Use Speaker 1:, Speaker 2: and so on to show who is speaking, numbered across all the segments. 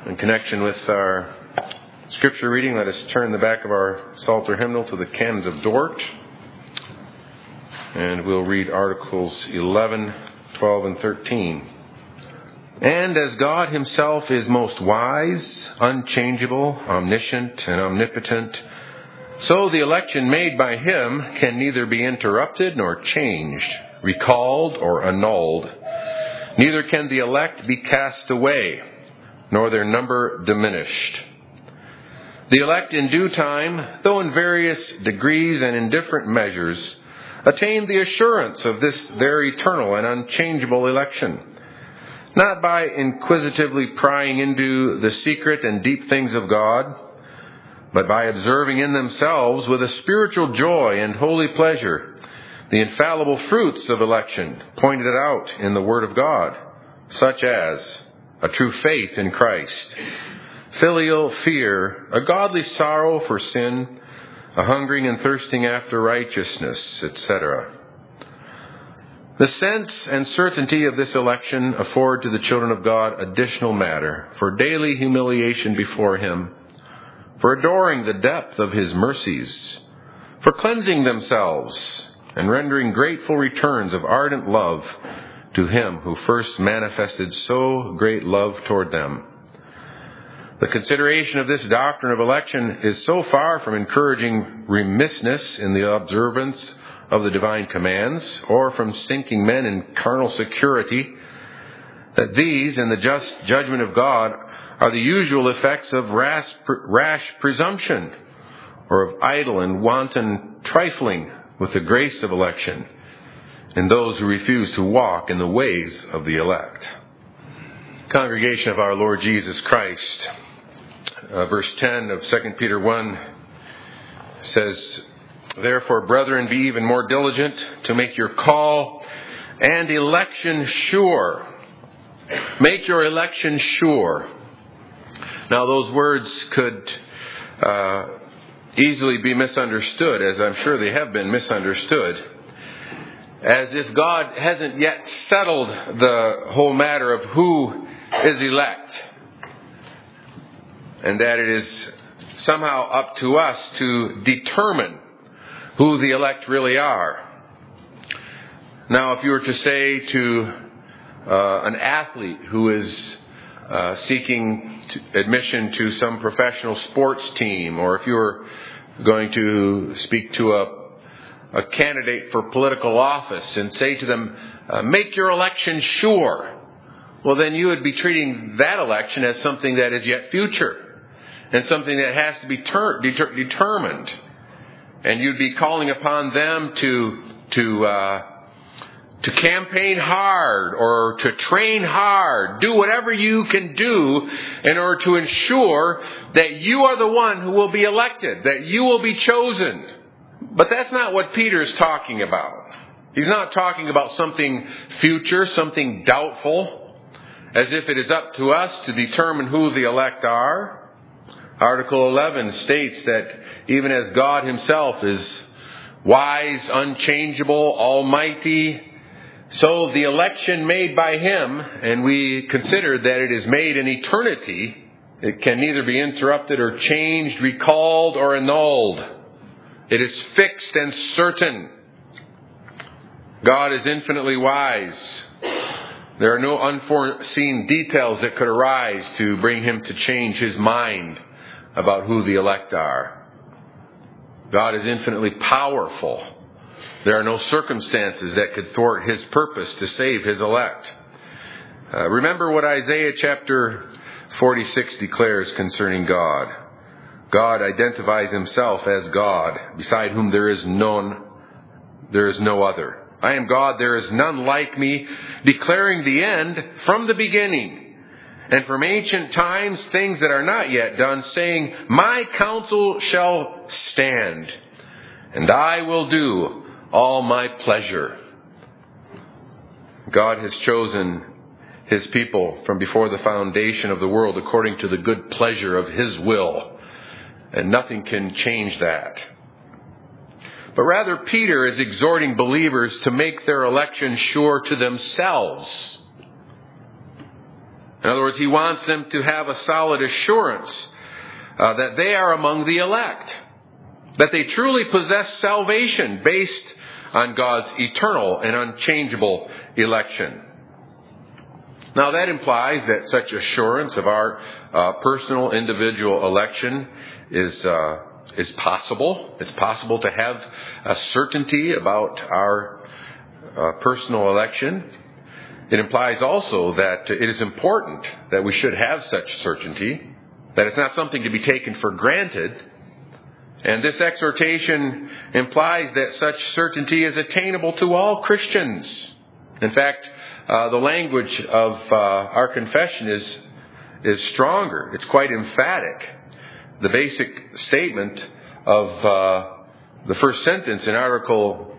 Speaker 1: In connection with our scripture reading, let us turn the back of our Psalter hymnal to the Canons of Dort. And we'll read Articles 11, 12, and 13. And as God himself is most wise, unchangeable, omniscient, and omnipotent, so the election made by him can neither be interrupted nor changed, recalled or annulled. Neither can the elect be cast away, nor their number diminished. The elect in due time, though in various degrees and in different measures, attain the assurance of this their eternal and unchangeable election, not by inquisitively prying into the secret and deep things of God, but by observing in themselves with a spiritual joy and holy pleasure the infallible fruits of election pointed out in the Word of God, such as a true faith in Christ, filial fear, a godly sorrow for sin, a hungering and thirsting after righteousness, etc. The sense and certainty of this election afford to the children of God additional matter for daily humiliation before him, for adoring the depth of his mercies, for cleansing themselves and rendering grateful returns of ardent love to him who first manifested so great love toward them. The consideration of this doctrine of election is so far from encouraging remissness in the observance of the divine commands, or from sinking men in carnal security, that these, in the just judgment of God, are the usual effects of rash presumption, or of idle and wanton trifling with the grace of election in those who refuse to walk in the ways of the elect. Congregation of our Lord Jesus Christ, verse 10 of 2 Peter 1 says, "Therefore, brethren, be even more diligent to make your call and election sure." Make your election sure. Now, those words could easily be misunderstood, as I'm sure they have been misunderstood, as if God hasn't yet settled the whole matter of who is elect, and that it is somehow up to us to determine who the elect really are. Now, if you were to say to an athlete who is seeking admission to some professional sports team, or if you were going to speak to a candidate for political office and say to them, make your election sure, well, then you would be treating that election as something that is yet future and something that has to be determined. And you'd be calling upon them to campaign hard or to train hard, do whatever you can do in order to ensure that you are the one who will be elected, that you will be chosen. But that's not what Peter's talking about. He's not talking about something future, something doubtful, as if it is up to us to determine who the elect are. Article 11 states that even as God himself is wise, unchangeable, almighty, so the election made by him, and we consider that it is made in eternity, it can neither be interrupted or changed, recalled, or annulled. It is fixed and certain. God is infinitely wise. There are no unforeseen details that could arise to bring him to change his mind about who the elect are. God is infinitely powerful. There are no circumstances that could thwart his purpose to save his elect. Remember what Isaiah chapter 46 declares concerning God. God identifies himself as God, beside whom there is no other. I am God, there is none like me, declaring the end from the beginning, and from ancient times things that are not yet done, saying, my counsel shall stand, and I will do all my pleasure. God has chosen his people from before the foundation of the world according to the good pleasure of his will. And nothing can change that. But rather, Peter is exhorting believers to make their election sure to themselves. In other words, he wants them to have a solid assurance that they are among the elect, that they truly possess salvation based on God's eternal and unchangeable election. Now that implies that such assurance of our personal individual election is possible. It's possible to have a certainty about our personal election. It implies also that it is important that we should have such certainty, that it's not something to be taken for granted. And this exhortation implies that such certainty is attainable to all Christians. In fact, the language of our confession is stronger. It's quite emphatic. The basic statement of the first sentence in Article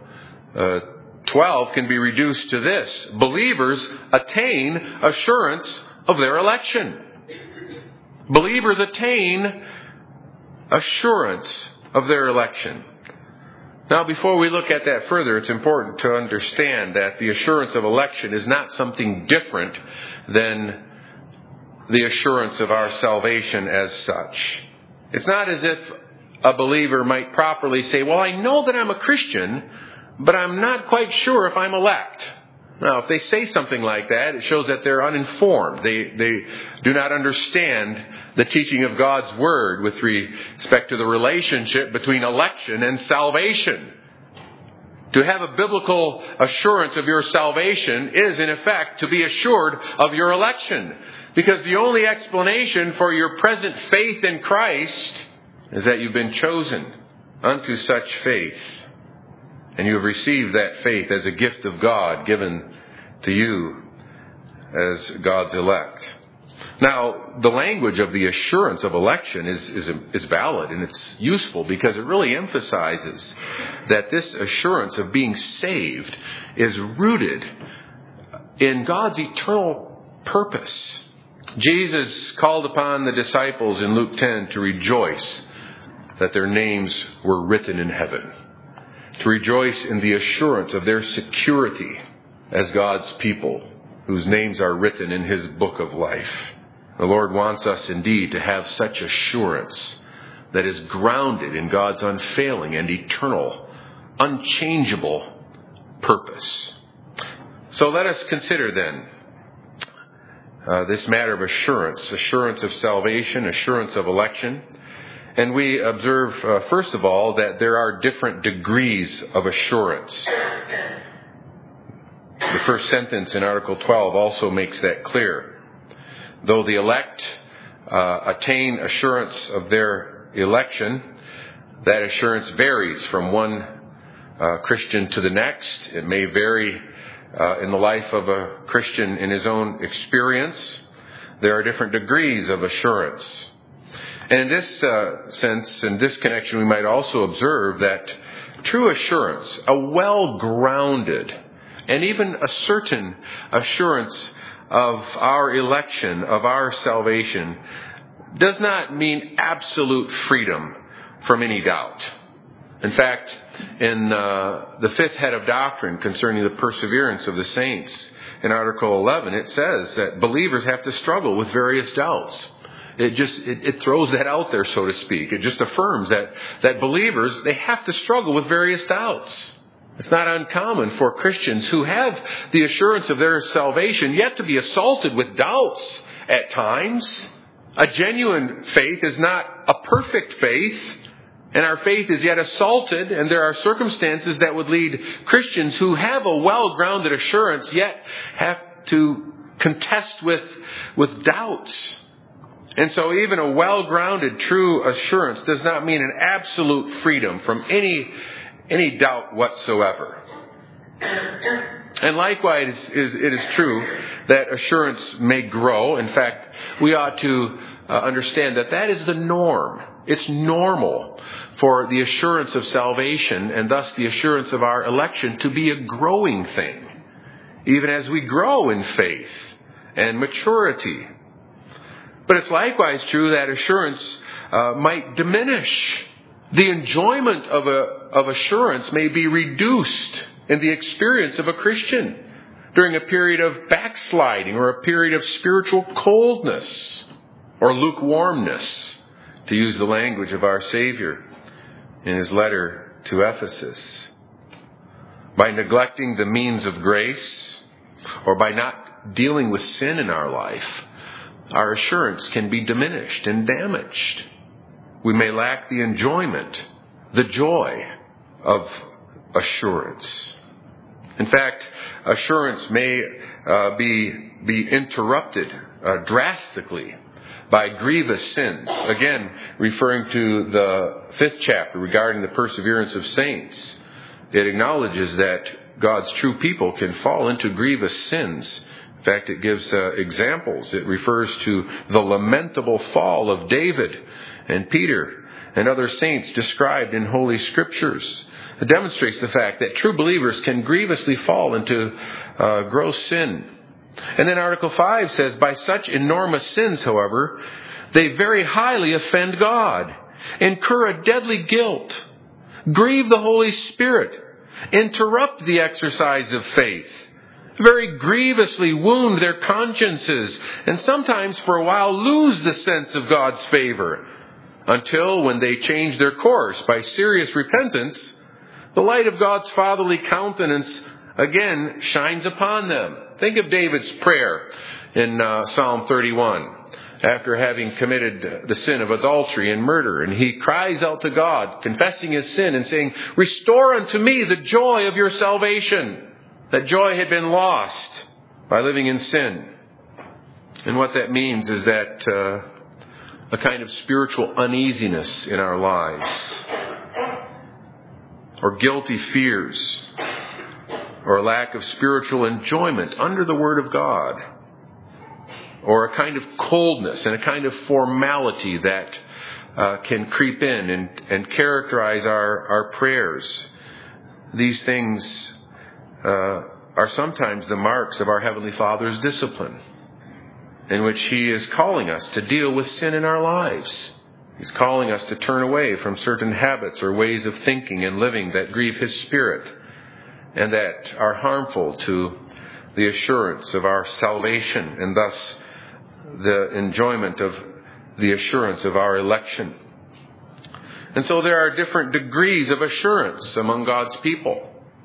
Speaker 1: 12 can be reduced to this: believers attain assurance of their election. Believers attain assurance of their election. Now, before we look at that further, it's important to understand that the assurance of election is not something different than the assurance of our salvation as such. It's not as if a believer might properly say, well, I know that I'm a Christian, but I'm not quite sure if I'm elect. Now, if they say something like that, it shows that they're uninformed. They do not understand the teaching of God's Word with respect to the relationship between election and salvation. To have a biblical assurance of your salvation is, in effect, to be assured of your election. Because the only explanation for your present faith in Christ is that you've been chosen unto such faith. And you have received that faith as a gift of God given to you as God's elect. Now, the language of the assurance of election is valid and it's useful because it really emphasizes that this assurance of being saved is rooted in God's eternal purpose. Jesus called upon the disciples in Luke 10 to rejoice that their names were written in heaven, to rejoice in the assurance of their security as God's people, whose names are written in His book of life. The Lord wants us indeed to have such assurance that is grounded in God's unfailing and eternal, unchangeable purpose. So let us consider then this matter of assurance of salvation, assurance of election. And we observe, first of all, that there are different degrees of assurance. The first sentence in Article 12 also makes that clear. Though the elect attain assurance of their election, that assurance varies from one Christian to the next. It may vary in the life of a Christian in his own experience. There are different degrees of assurance. And in this sense, in this connection, we might also observe that true assurance, a well-grounded and even a certain assurance of our election, of our salvation, does not mean absolute freedom from any doubt. In fact, in the fifth head of doctrine concerning the perseverance of the saints, in Article 11, it says that believers have to struggle with various doubts. It throws that out there, so to speak. It just affirms that believers, they have to struggle with various doubts. It's not uncommon for Christians who have the assurance of their salvation yet to be assaulted with doubts at times. A genuine faith is not a perfect faith, and our faith is yet assaulted, and there are circumstances that would lead Christians who have a well-grounded assurance yet have to contest with doubts. And so even a well-grounded true assurance does not mean an absolute freedom from any doubt whatsoever. And likewise, it is true that assurance may grow. In fact, we ought to understand that is the norm. It's normal for the assurance of salvation and thus the assurance of our election to be a growing thing, even as we grow in faith and maturity. But it's likewise true that assurance might diminish. The enjoyment of assurance may be reduced in the experience of a Christian. during a period of backsliding or a period of spiritual coldness or lukewarmness, to use the language of our Savior in his letter to Ephesus. By neglecting the means of grace or by not dealing with sin in our life, our assurance can be diminished and damaged. We may lack the enjoyment, the joy of assurance. In fact, assurance may be interrupted drastically by grievous sins. Again, referring to the 5th chapter regarding the perseverance of saints, it acknowledges that God's true people can fall into grievous sins. In fact, it gives examples. It refers to the lamentable fall of David and Peter and other saints described in Holy Scriptures. It demonstrates the fact that true believers can grievously fall into gross sin. And then Article 5 says, by such enormous sins, however, they very highly offend God, incur a deadly guilt, grieve the Holy Spirit, interrupt the exercise of faith, very grievously wound their consciences, and sometimes for a while lose the sense of God's favor, until when they change their course by serious repentance, the light of God's fatherly countenance again shines upon them. Think of David's prayer in Psalm 31. After having committed the sin of adultery and murder, and he cries out to God, confessing his sin and saying, "Restore unto me the joy of your salvation." That joy had been lost by living in sin. And what that means is that a kind of spiritual uneasiness in our lives, or guilty fears, or a lack of spiritual enjoyment under the Word of God, or a kind of coldness and a kind of formality that can creep in and characterize our prayers. These things are sometimes the marks of our Heavenly Father's discipline, in which He is calling us to deal with sin in our lives. He's calling us to turn away from certain habits or ways of thinking and living that grieve His Spirit and that are harmful to the assurance of our salvation and thus the enjoyment of the assurance of our election. And so there are different degrees of assurance among God's people.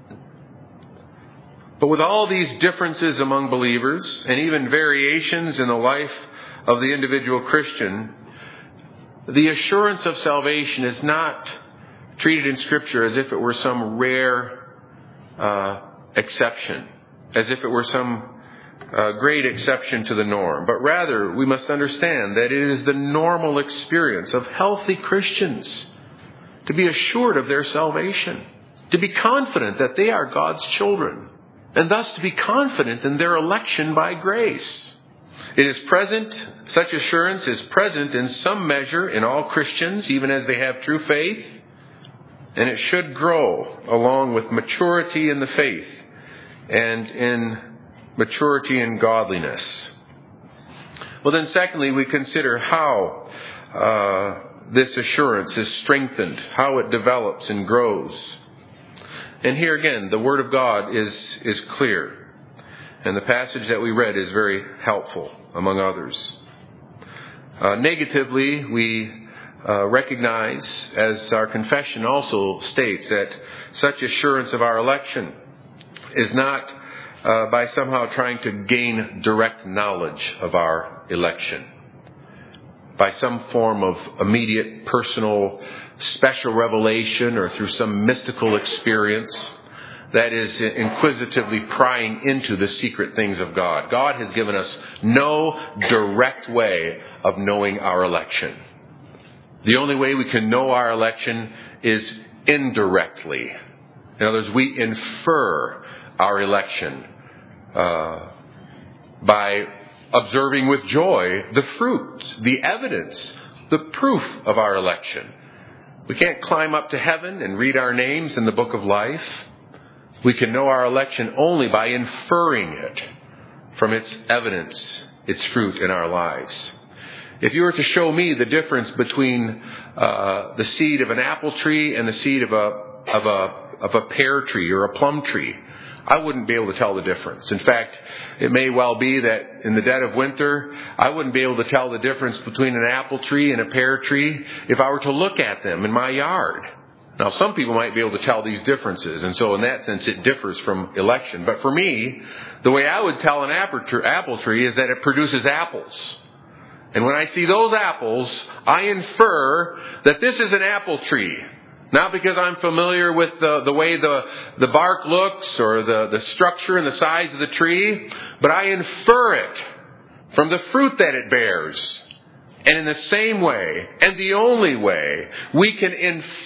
Speaker 1: But with all these differences among believers and even variations in the life of the individual Christian, the assurance of salvation is not treated in Scripture as if it were some rare exception, as if it were some great exception to the norm. But rather, we must understand that it is the normal experience of healthy Christians to be assured of their salvation, to be confident that they are God's children, and thus to be confident in their election by grace. It is present, such assurance is present in some measure in all Christians, even as they have true faith, and it should grow along with maturity in the faith and in maturity in godliness. Well, then secondly, we consider how this assurance is strengthened, how it develops and grows. And here again, the Word of God is clear. And the passage that we read is very helpful, among others. Negatively, we recognize, as our confession also states, that such assurance of our election is not by somehow trying to gain direct knowledge of our election, by some form of immediate personal special revelation or through some mystical experience that is inquisitively prying into the secret things of God. God has given us no direct way of knowing our election. The only way we can know our election is indirectly. In other words, we infer our election by observing with joy the fruit, the evidence, the proof of our election. We can't climb up to heaven and read our names in the book of life. We can know our election only by inferring it from its evidence, its fruit in our lives. If you were to show me the difference between the seed of an apple tree and the seed of a pear tree or a plum tree, I wouldn't be able to tell the difference. In fact, it may well be that in the dead of winter, I wouldn't be able to tell the difference between an apple tree and a pear tree if I were to look at them in my yard. Now, some people might be able to tell these differences, and so in that sense it differs from election. But for me, the way I would tell an apple tree is that it produces apples. And when I see those apples, I infer that this is an apple tree. Not because I'm familiar with the way the bark looks or the structure and the size of the tree, but I infer it from the fruit that it bears. And in the same way, and the only way, we can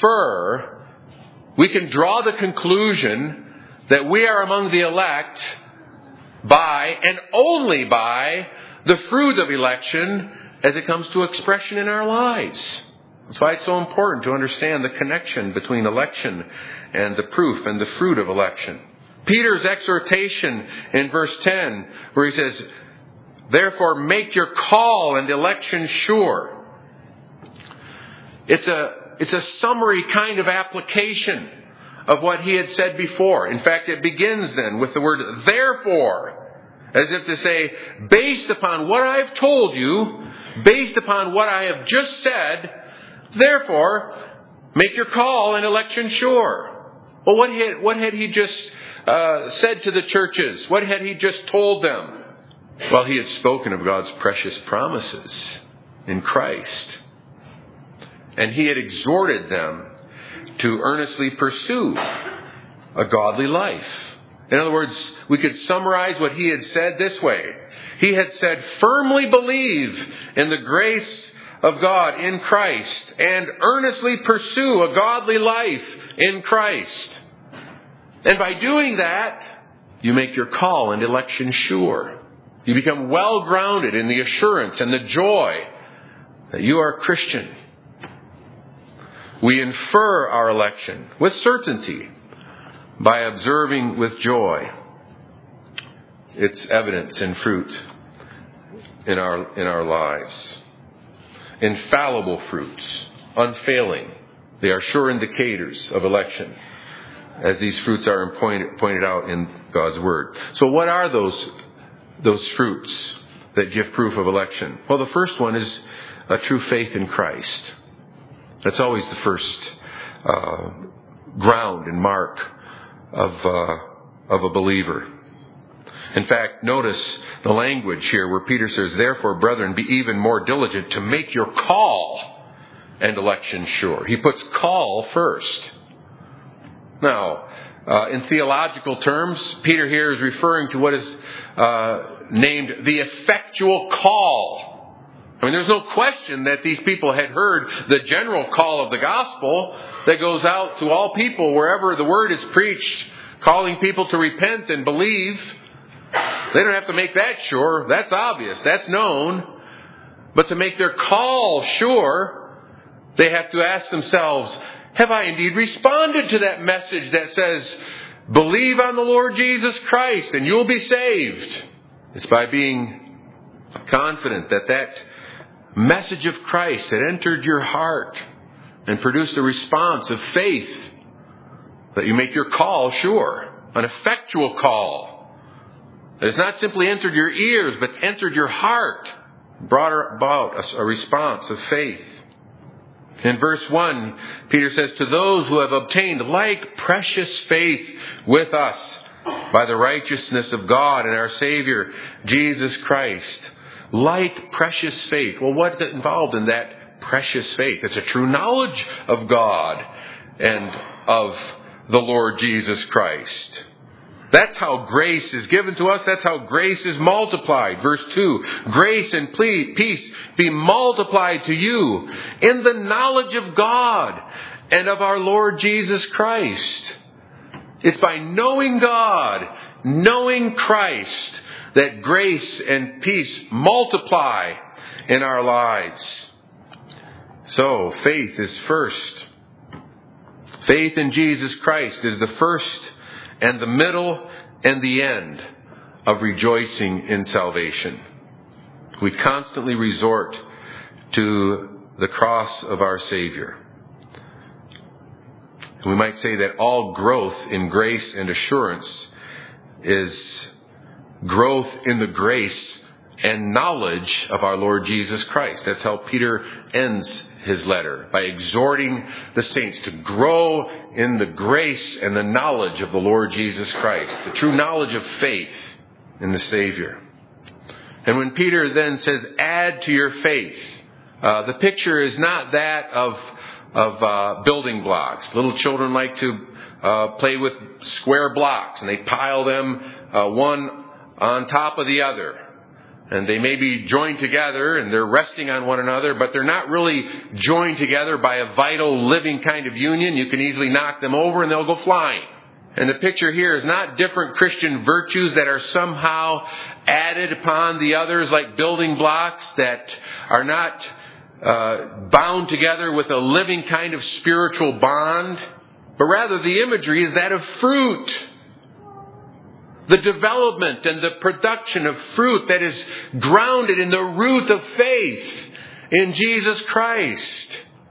Speaker 1: draw the conclusion that we are among the elect by, and only by, the fruit of election as it comes to expression in our lives. That's why it's so important to understand the connection between election and the proof and the fruit of election. Peter's exhortation in verse 10, where he says, therefore make your call and election sure. It's a summary kind of application of what he had said before. In fact, it begins then with the word therefore, as if to say, based upon what I've told you, based upon what I have just said, therefore, make your call and election sure. Well, what had he just said to the churches? What had he just told them? Well, he had spoken of God's precious promises in Christ. And he had exhorted them to earnestly pursue a godly life. In other words, we could summarize what he had said this way. He had said, firmly believe in the grace of God in Christ and earnestly pursue a godly life in Christ. And by doing that, you make your call and election sure. You become well grounded in the assurance and the joy that you are a Christian. We infer our election with certainty by observing with joy its evidence and fruit in our lives. Infallible fruits, unfailing. They are sure indicators of election, as these fruits are pointed out in God's Word. So what are those fruits that give proof of election? Well, the first one is a true faith in Christ. That's always the first ground and mark of a believer. In fact, notice the language here where Peter says, therefore, brethren, be even more diligent to make your call and election sure. He puts call first. Now, in theological terms, Peter here is referring to what is named the effectual call. I mean, there's no question that these people had heard the general call of the gospel that goes out to all people wherever the word is preached, calling people to repent and believe. They don't have to make that sure. That's obvious. That's known. But to make their call sure, they have to ask themselves, have I indeed responded to that message that says, believe on the Lord Jesus Christ and you'll be saved? It's by being confident that that message of Christ had entered your heart and produced a response of faith that you make your call sure, an effectual call. It has not simply entered your ears, but entered your heart, brought about a response of faith. In verse 1, Peter says, to those who have obtained like precious faith with us by the righteousness of God and our Savior, Jesus Christ. Like precious faith. Well, what is involved in that precious faith? It's a true knowledge of God and of the Lord Jesus Christ. That's how grace is given to us. That's how grace is multiplied. Verse 2, grace and peace be multiplied to you in the knowledge of God and of our Lord Jesus Christ. It's by knowing God, knowing Christ, that grace and peace multiply in our lives. So, faith is first. Faith in Jesus Christ is the first and the middle and the end of rejoicing in salvation. We constantly resort to the cross of our Savior. We might say that all growth in grace and assurance is growth in the grace and knowledge of our Lord Jesus Christ. That's how Peter ends his letter, by exhorting the saints to grow in the grace and the knowledge of the Lord Jesus Christ, the true knowledge of faith in the Savior. And when Peter then says, add to your faith, the picture is not that of building blocks. Little children like to play with square blocks, and they pile them one on top of the other. And they may be joined together and they're resting on one another, but they're not really joined together by a vital, living kind of union. You can easily knock them over and they'll go flying. And the picture here is not different Christian virtues that are somehow added upon the others like building blocks that are not bound together with a living kind of spiritual bond, but rather the imagery is that of fruit. The development and the production of fruit that is grounded in the root of faith in Jesus Christ.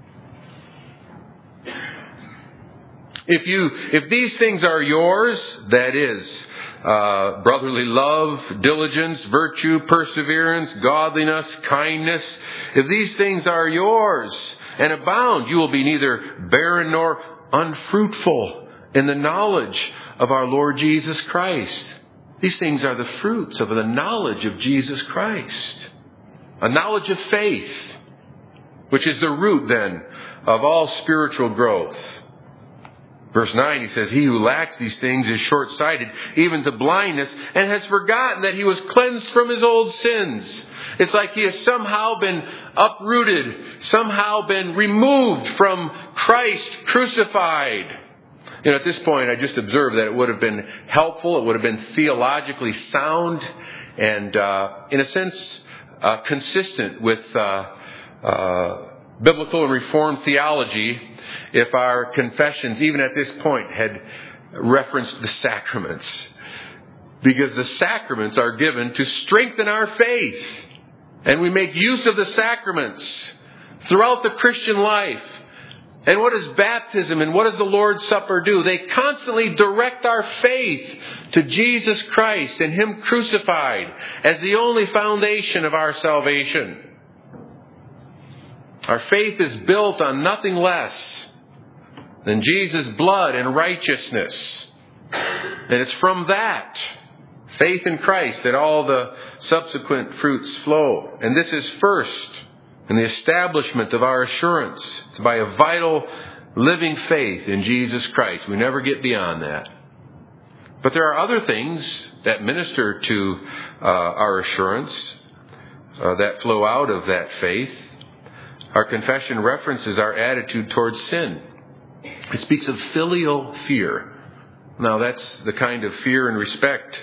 Speaker 1: If these things are yours, that is, brotherly love, diligence, virtue, perseverance, godliness, kindness, if these things are yours and abound, you will be neither barren nor unfruitful in the knowledge of our Lord Jesus Christ. These things are the fruits of the knowledge of Jesus Christ. A knowledge of faith, which is the root then of all spiritual growth. Verse 9, he says, he who lacks these things is short-sighted, even to blindness, and has forgotten that he was cleansed from his old sins. It's like he has somehow been uprooted, somehow been removed from Christ crucified. At this point, I just observed that it would have been helpful, it would have been theologically sound, and in a sense, consistent with biblical and Reformed theology if our confessions, even at this point, had referenced the sacraments. Because the sacraments are given to strengthen our faith. And we make use of the sacraments throughout the Christian life. And what does baptism and what does the Lord's Supper do? They constantly direct our faith to Jesus Christ and Him crucified as the only foundation of our salvation. Our faith is built on nothing less than Jesus' blood and righteousness. And it's from that faith in Christ that all the subsequent fruits flow. And this is first in the establishment of our assurance. It's by a vital, living faith in Jesus Christ. We never get beyond that. But there are other things that minister to our assurance that flow out of that faith. Our confession references our attitude towards sin. It speaks of filial fear. Now that's the kind of fear and respect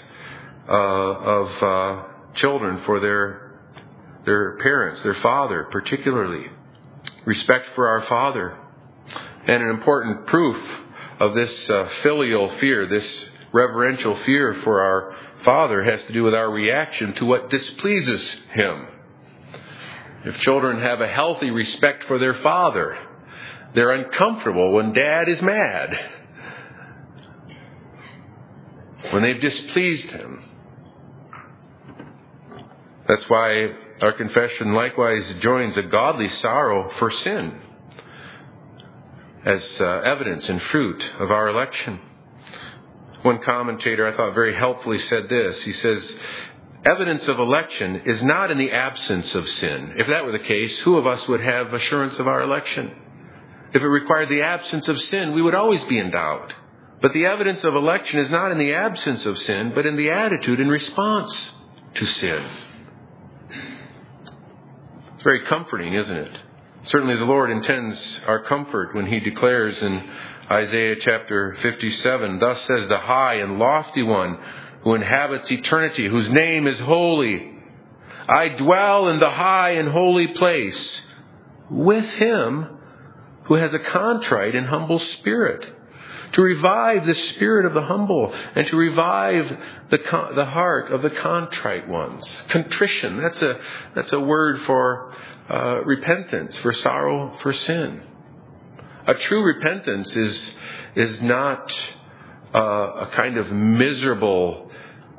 Speaker 1: of children for their parents, their father particularly. Respect for our Father. And an important proof of this filial fear, this reverential fear for our Father, has to do with our reaction to what displeases Him. If children have a healthy respect for their father, they're uncomfortable when Dad is mad, when they've displeased him. That's why our confession likewise joins a godly sorrow for sin as evidence and fruit of our election. One commentator I thought very helpfully said this. He says, evidence of election is not in the absence of sin. If that were the case, who of us would have assurance of our election? If it required the absence of sin, we would always be in doubt. But the evidence of election is not in the absence of sin, but in the attitude in response to sin. It's very comforting, isn't it? Certainly the Lord intends our comfort when He declares in Isaiah chapter 57, thus says the high and lofty one who inhabits eternity, whose name is holy. I dwell in the high and holy place with Him who has a contrite and humble spirit, to revive the spirit of the humble and to revive the heart of the contrite ones. Contrition, that's a word for repentance, for sorrow for sin. A true repentance is not a kind of miserable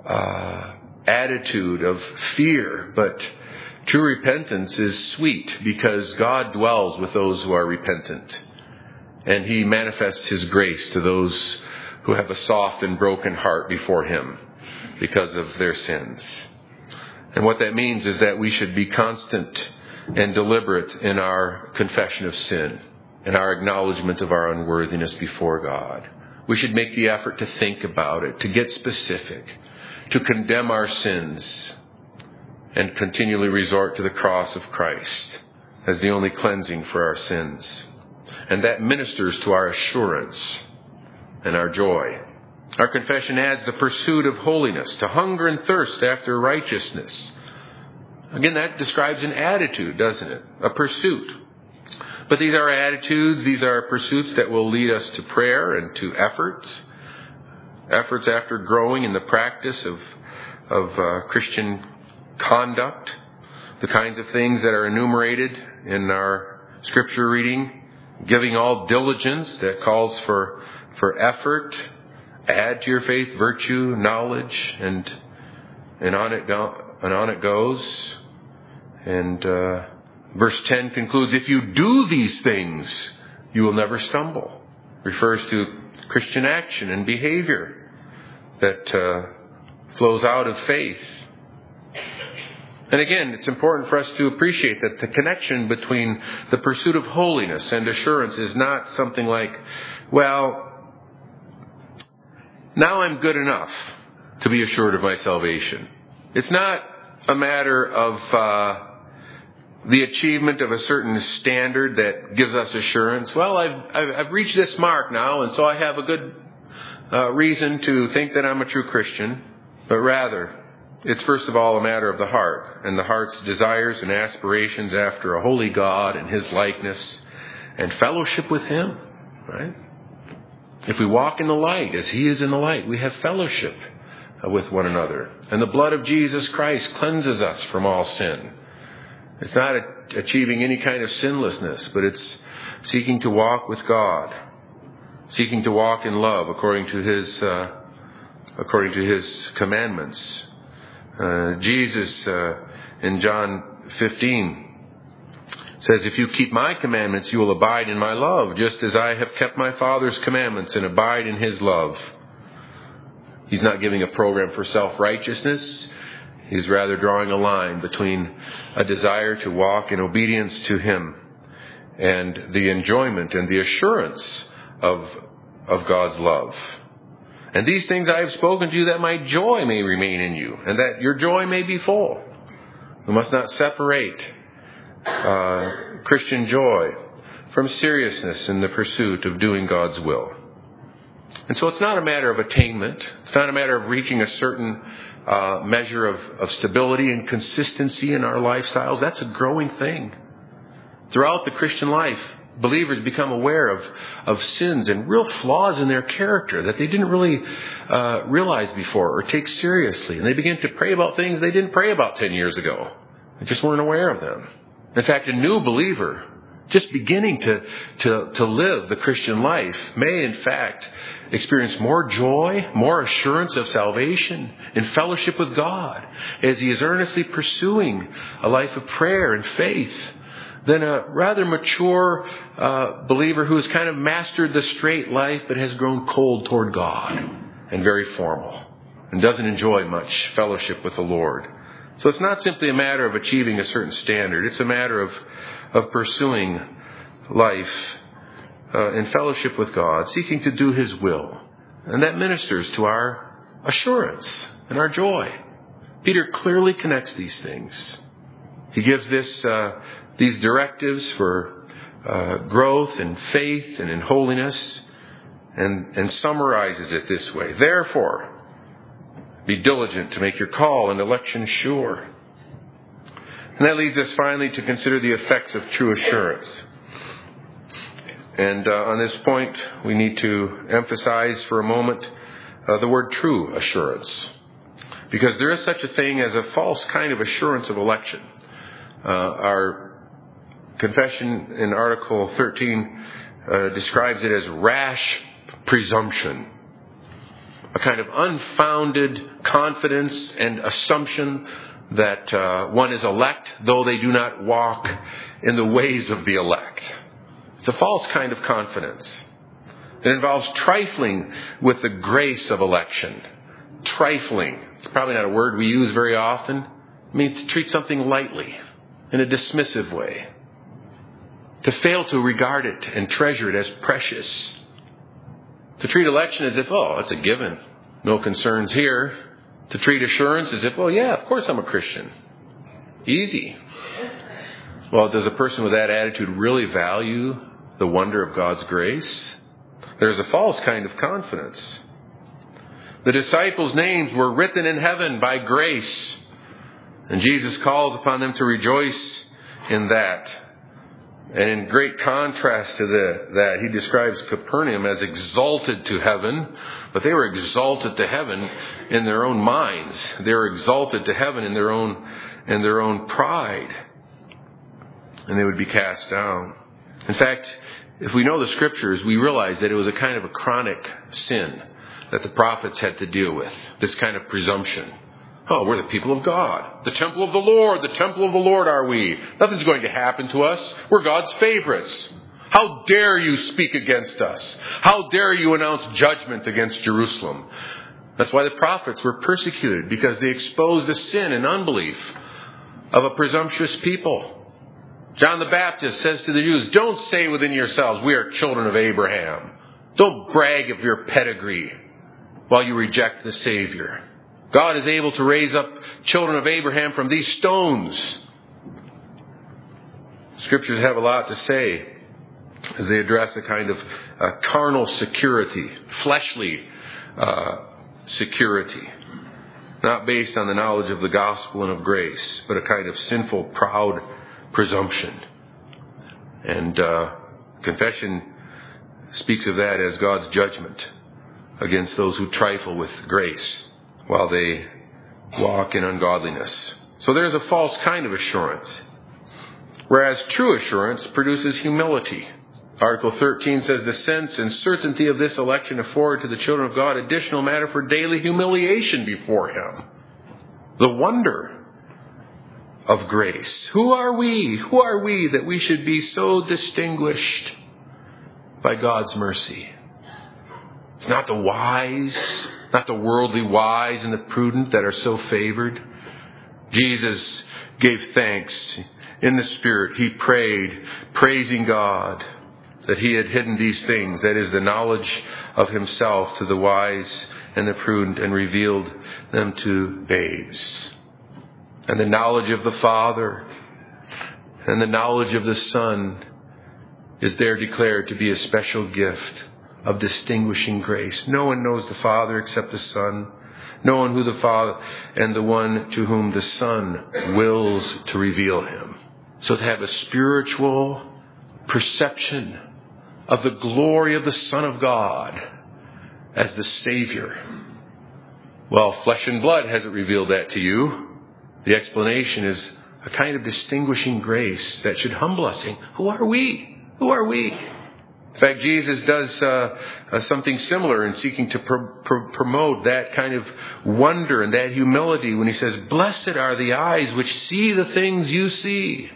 Speaker 1: attitude of fear, but true repentance is sweet because God dwells with those who are repentant. And He manifests His grace to those who have a soft and broken heart before Him because of their sins. And what that means is that we should be constant and deliberate in our confession of sin and our acknowledgement of our unworthiness before God. We should make the effort to think about it, to get specific, to condemn our sins, and continually resort to the cross of Christ as the only cleansing for our sins. And that ministers to our assurance and our joy. Our confession adds the pursuit of holiness, to hunger and thirst after righteousness. Again, that describes an attitude, doesn't it? A pursuit. But these are attitudes, these are pursuits that will lead us to prayer and to efforts after growing in the practice of Christian conduct, the kinds of things that are enumerated in our scripture reading, giving all diligence, that calls for effort. Add to your faith virtue, knowledge, and on it goes. And verse 10 concludes, if you do these things, you will never stumble. Refers to Christian action and behavior that flows out of faith. And again, it's important for us to appreciate that the connection between the pursuit of holiness and assurance is not something like, well, now I'm good enough to be assured of my salvation. It's not a matter of the achievement of a certain standard that gives us assurance. Well, I've reached this mark now, and so I have a good reason to think that I'm a true Christian. But rather, it's first of all a matter of the heart, and the heart's desires and aspirations after a holy God and His likeness and fellowship with Him, right? If we walk in the light as He is in the light, we have fellowship with one another. And the blood of Jesus Christ cleanses us from all sin. It's not achieving any kind of sinlessness, but it's seeking to walk with God, seeking to walk in love according to His commandments. Jesus in John 15 says, if you keep my commandments, you will abide in my love, just as I have kept my Father's commandments and abide in His love. He's not giving a program for self-righteousness. He's rather drawing a line between a desire to walk in obedience to Him and the enjoyment and the assurance of God's love. And these things I have spoken to you, that my joy may remain in you, and that your joy may be full. We must not separate Christian joy from seriousness in the pursuit of doing God's will. And so it's not a matter of attainment. It's not a matter of reaching a certain measure of stability and consistency in our lifestyles. That's a growing thing. Throughout the Christian life, believers become aware of sins and real flaws in their character that they didn't really realize before or take seriously. And they begin to pray about things they didn't pray about 10 years ago. They just weren't aware of them. In fact, a new believer just beginning to live the Christian life may, in fact, experience more joy, more assurance of salvation in fellowship with God as he is earnestly pursuing a life of prayer and faith than a rather mature believer who has kind of mastered the straight life but has grown cold toward God and very formal and doesn't enjoy much fellowship with the Lord. So it's not simply a matter of achieving a certain standard. It's a matter of pursuing life in fellowship with God, seeking to do His will. And that ministers to our assurance and our joy. Peter clearly connects these things. He gives these directives for growth in faith and in holiness and summarizes it this way. Therefore, be diligent to make your call and election sure. And that leads us finally to consider the effects of true assurance. And on this point, we need to emphasize for a moment the word true assurance. Because there is such a thing as a false kind of assurance of election. Our confession in Article 13 describes it as rash presumption. a kind of unfounded confidence and assumption that one is elect, though they do not walk in the ways of the elect. It's a false kind of confidence. It involves trifling with the grace of election. Trifling. It's probably not a word we use very often. It means to treat something lightly, in a dismissive way. To fail to regard it and treasure it as precious. To treat election as if, oh, it's a given. No concerns here. To treat assurance as if, oh yeah, of course I'm a Christian. Easy. Well, does a person with that attitude really value the wonder of God's grace? There's a false kind of confidence. The disciples' names were written in heaven by grace. And Jesus calls upon them to rejoice in that. And in great contrast to that, he describes Capernaum as exalted to heaven. But they were exalted to heaven in their own minds. They were exalted to heaven in their own pride. And they would be cast down. In fact, if we know the Scriptures, we realize that it was a kind of a chronic sin that the prophets had to deal with. This kind of presumption. Oh, we're the people of God. The temple of the Lord. The temple of the Lord are we. Nothing's going to happen to us. We're God's favorites. How dare you speak against us? How dare you announce judgment against Jerusalem? That's why the prophets were persecuted, because they exposed the sin and unbelief of a presumptuous people. John the Baptist says to the Jews, don't say within yourselves, we are children of Abraham. Don't brag of your pedigree while you reject the Savior. God is able to raise up children of Abraham from these stones. Scriptures have a lot to say as they address a kind of carnal security, fleshly security, not based on the knowledge of the gospel and of grace, but a kind of sinful, proud presumption. And confession speaks of that as God's judgment against those who trifle with grace while they walk in ungodliness. So there's a false kind of assurance, whereas true assurance produces humility. Article 13 says, the sense and certainty of this election afford to the children of God additional matter for daily humiliation before Him. The wonder of grace. Who are we? Who are we that we should be so distinguished by God's mercy? It's not the wise, not the worldly wise and the prudent that are so favored. Jesus gave thanks in the Spirit. He prayed, praising God that He had hidden these things, that is, the knowledge of Himself, to the wise and the prudent, and revealed them to babes. And the knowledge of the Father and the knowledge of the Son is there declared to be a special gift of distinguishing grace. No one knows the Father except the Son. No one who the Father, and the one to whom the Son wills to reveal Him. So to have a spiritual perception of the glory of the Son of God as the Savior. Well, flesh and blood hasn't revealed that to you. The explanation is a kind of distinguishing grace that should humble us, saying, who are we? Who are we? In fact, Jesus does something similar in seeking to promote that kind of wonder and that humility when He says, blessed are the eyes which see the things you see.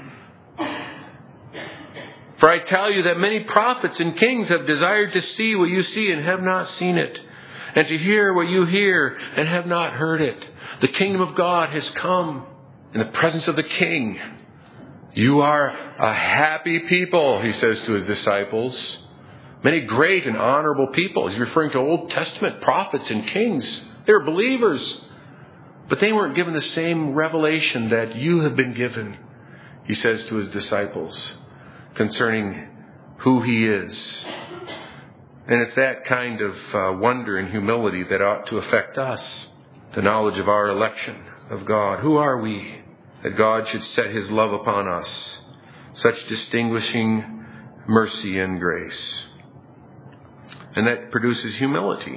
Speaker 1: For I tell you that many prophets and kings have desired to see what you see and have not seen it, and to hear what you hear and have not heard it. The kingdom of God has come in the presence of the King. You are a happy people, He says to His disciples. Many great and honorable people. He's referring to Old Testament prophets and kings. They were believers. But they weren't given the same revelation that you have been given, He says to His disciples, concerning who He is. And it's that kind of wonder and humility that ought to affect us. The knowledge of our election of God. Who are we that God should set His love upon us? Such distinguishing mercy and grace. And that produces humility.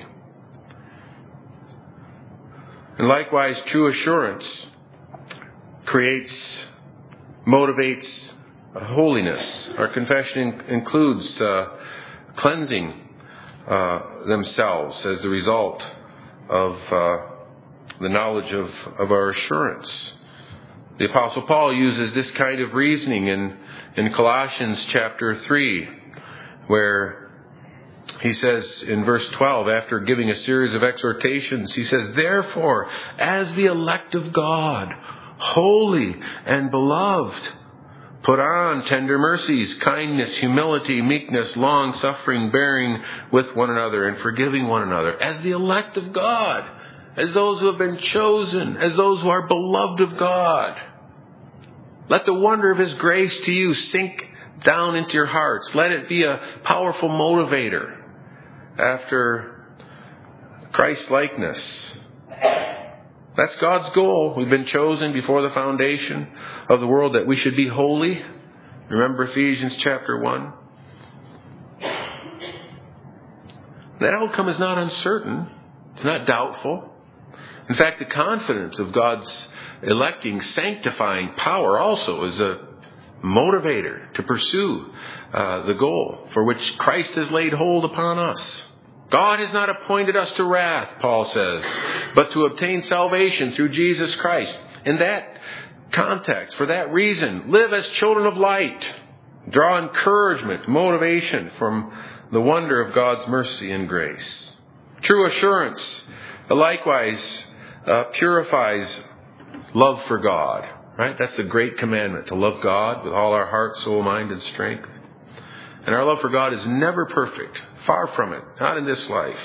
Speaker 1: And likewise, true assurance motivates holiness. Our confession includes cleansing themselves as the result of the knowledge of our assurance. The Apostle Paul uses this kind of reasoning in Colossians chapter 3, where he says in verse 12, after giving a series of exhortations, he says, "Therefore, as the elect of God, holy and beloved, put on tender mercies, kindness, humility, meekness, long-suffering, bearing with one another, and forgiving one another." As the elect of God, as those who have been chosen, as those who are beloved of God. Let the wonder of His grace to you sink down into your hearts. Let it be a powerful motivator after Christ-likeness. That's God's goal. We've been chosen before the foundation of the world that we should be holy. Remember Ephesians chapter 1? That outcome is not uncertain. It's not doubtful. In fact, the confidence of God's electing, sanctifying power also is a motivator to pursue the goal for which Christ has laid hold upon us. God has not appointed us to wrath, Paul says, but to obtain salvation through Jesus Christ. In that context, for that reason, live as children of light. Draw encouragement, motivation from the wonder of God's mercy and grace. True assurance likewise purifies love for God. Right? That's the great commandment, to love God with all our heart, soul, mind, and strength. And our love for God is never perfect. Far from it. Not in this life.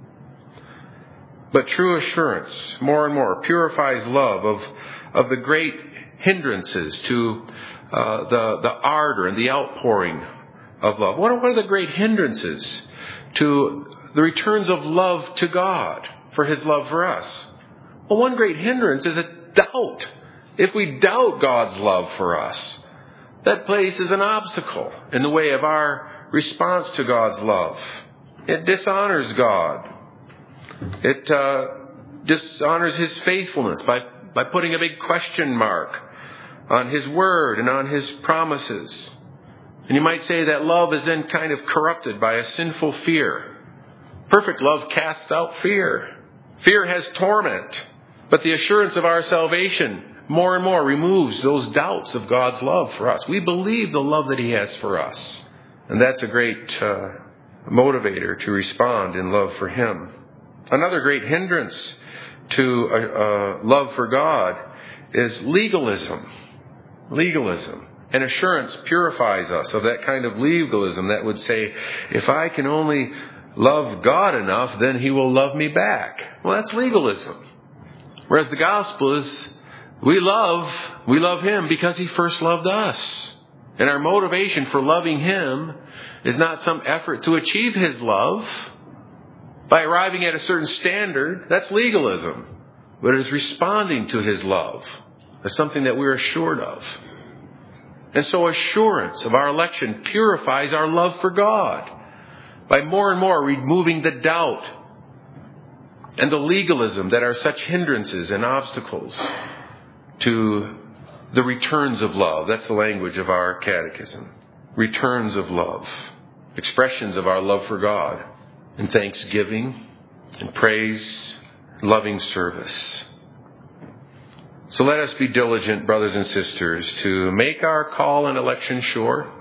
Speaker 1: But true assurance, more and more, purifies love of the great hindrances to the ardor and the outpouring of love. What are the great hindrances to the returns of love to God for His love for us? Well, one great hindrance is a doubt. If we doubt God's love for us, that places an obstacle in the way of our response to God's love. It dishonors God. It dishonors His faithfulness by putting a big question mark on His word and on His promises. And you might say that love is then kind of corrupted by a sinful fear. Perfect love casts out fear. Fear has torment. But the assurance of our salvation more and more removes those doubts of God's love for us. We believe the love that He has for us. And that's a great motivator to respond in love for Him. Another great hindrance to love for God is legalism. Legalism. And assurance purifies us of that kind of legalism that would say, if I can only love God enough, then He will love me back. Well, that's legalism. Whereas the gospel is, we love Him because He first loved us. And our motivation for loving Him is not some effort to achieve His love by arriving at a certain standard. That's legalism. But it is responding to His love as something that we're assured of. And so assurance of our election purifies our love for God by more and more removing the doubt and the legalism that are such hindrances and obstacles to the returns of love. That's the language of our catechism. Returns of love. Expressions of our love for God in thanksgiving and praise, loving service. So let us be diligent, brothers and sisters, to make our call and election sure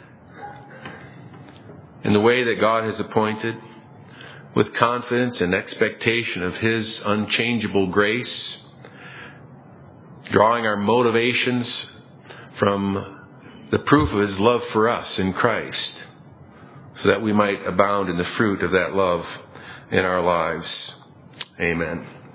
Speaker 1: in the way that God has appointed, with confidence and expectation of His unchangeable grace, drawing our motivations from the proof of His love for us in Christ, so that we might abound in the fruit of that love in our lives. Amen.